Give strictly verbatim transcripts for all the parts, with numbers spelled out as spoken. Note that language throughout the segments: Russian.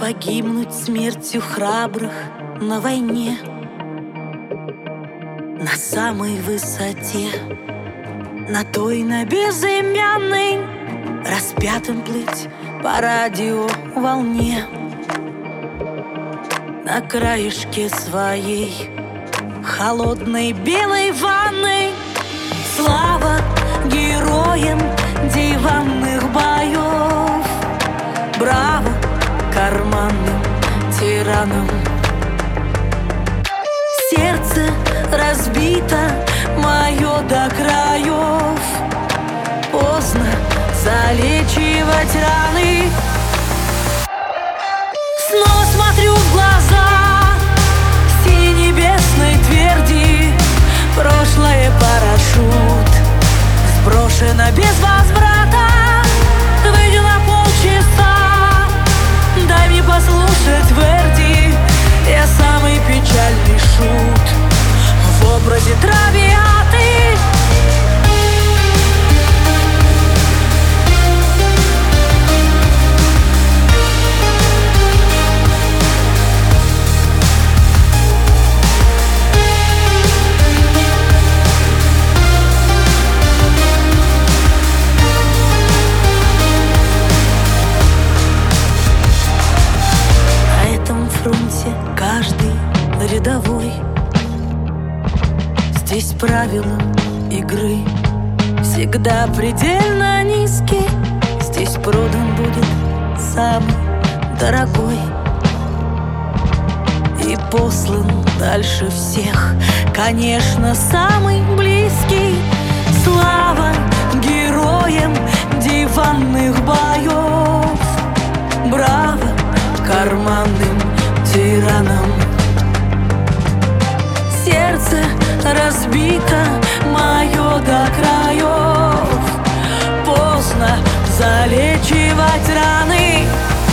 погибнуть смертью храбрых на войне, на самой высоте, на той, на безымянной, распятым плыть по радиоволне. На краешке своей холодной белой ванной слава героям диванных боев, браво карманным тиранам. Сердце разбито мое до краев, поздно залечивать раны. Снова смотрю в глаза сине-небесной тверди, прошлое парашют сброшено без возврата. Выйду на полчаса, дай мне послушать Верди. Я самый печальный шут в образе Травиаты. Каждый рядовой, здесь правила игры всегда предельно низкие. Здесь продан будет самый дорогой и послан дальше всех, конечно, самый близкий. Слава героям диванных боев, браво карманным тиранам. Сердце разбито мое до краев, поздно залечивать раны.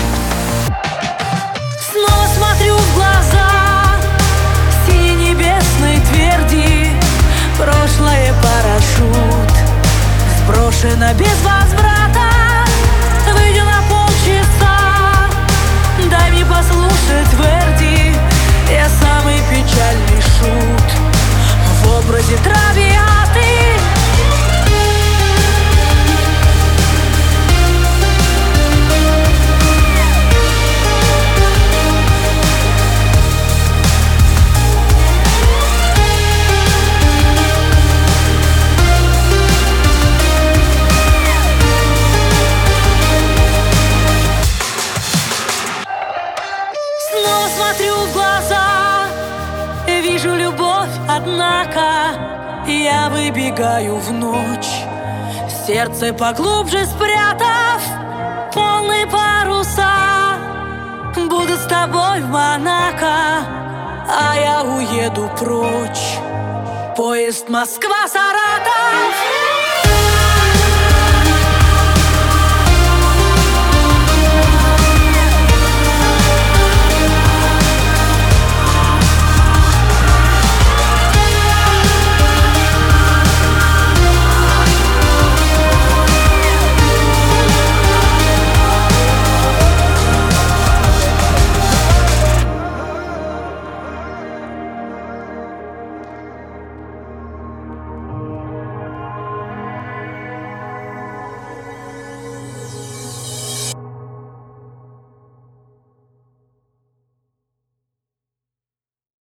Снова смотрю в глаза сине-небесной тверди, прошлое парашют сброшено без возврата. Выйду на полчаса, дай мне послушать Верди. Я самый печальный шут в образе Травиаты. Снова смотрю в глаза, вижу любовь, однако я выбегаю в ночь, сердце поглубже спрятав, полные паруса. Буду с тобой в Монако, а я уеду прочь. Поезд Москва-Саратов.